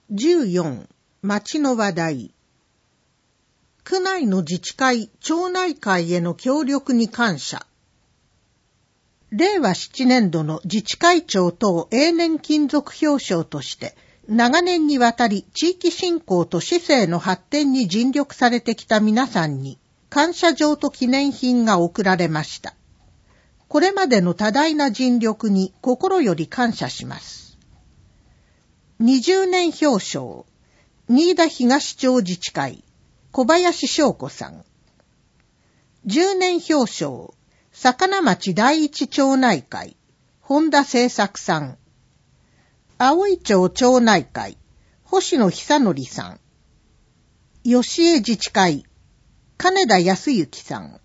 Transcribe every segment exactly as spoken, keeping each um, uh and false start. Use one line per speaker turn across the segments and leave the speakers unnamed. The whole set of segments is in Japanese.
じゅうよん、町の話題。区内の自治会、町内会への協力に感謝。れいわななねんどの自治会長等永年勤続表彰として、長年にわたり地域振興と市政の発展に尽力されてきた皆さんに、感謝状と記念品が贈られました。これまでの多大な尽力に心より感謝します。にじゅうねん表彰、新田東町自治会、小林翔子さん。じゅうねん表彰、魚町第一町内会、本田製作さん。葵町町内会、星野久則さん。吉江自治会、金田康之さん。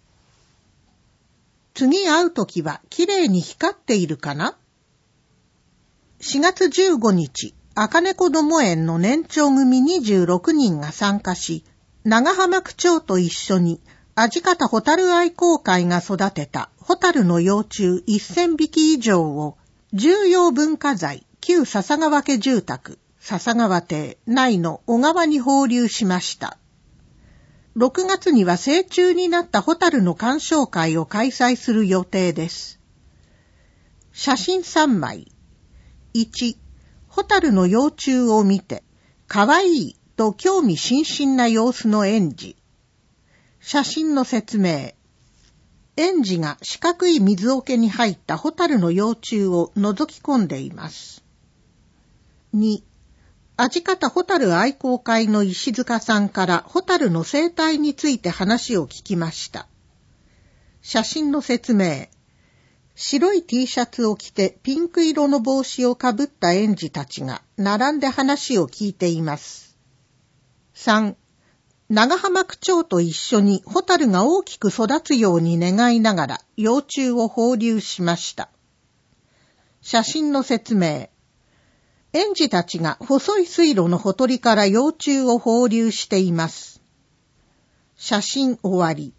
次会うときはきれいに光っているかな？しがつじゅうごにち、赤猫ども園の年長組にじゅうろくにんが参加し、長浜区長と一緒に、味方ホタル愛好会が育てたホタルの幼虫せんびき以上を、重要文化財、旧笹川家住宅、笹川邸内の小川に放流しました。ろくがつには成虫になったホタルの鑑賞会を開催する予定です。写真さんまい。いち、ホタルの幼虫を見て、かわいいと興味津々な様子の園児。写真の説明。園児が四角い水桶に入ったホタルの幼虫を覗き込んでいます。に、味方ホタル愛好会の石塚さんからホタルの生態について話を聞きました。写真の説明。白い T シャツを着てピンク色の帽子をかぶった園児たちが並んで話を聞いています。さん、長浜区長と一緒にホタルが大きく育つように願いながら幼虫を放流しました。写真の説明。園児たちが細い水路のほとりから幼虫を放流しています。写真終わり。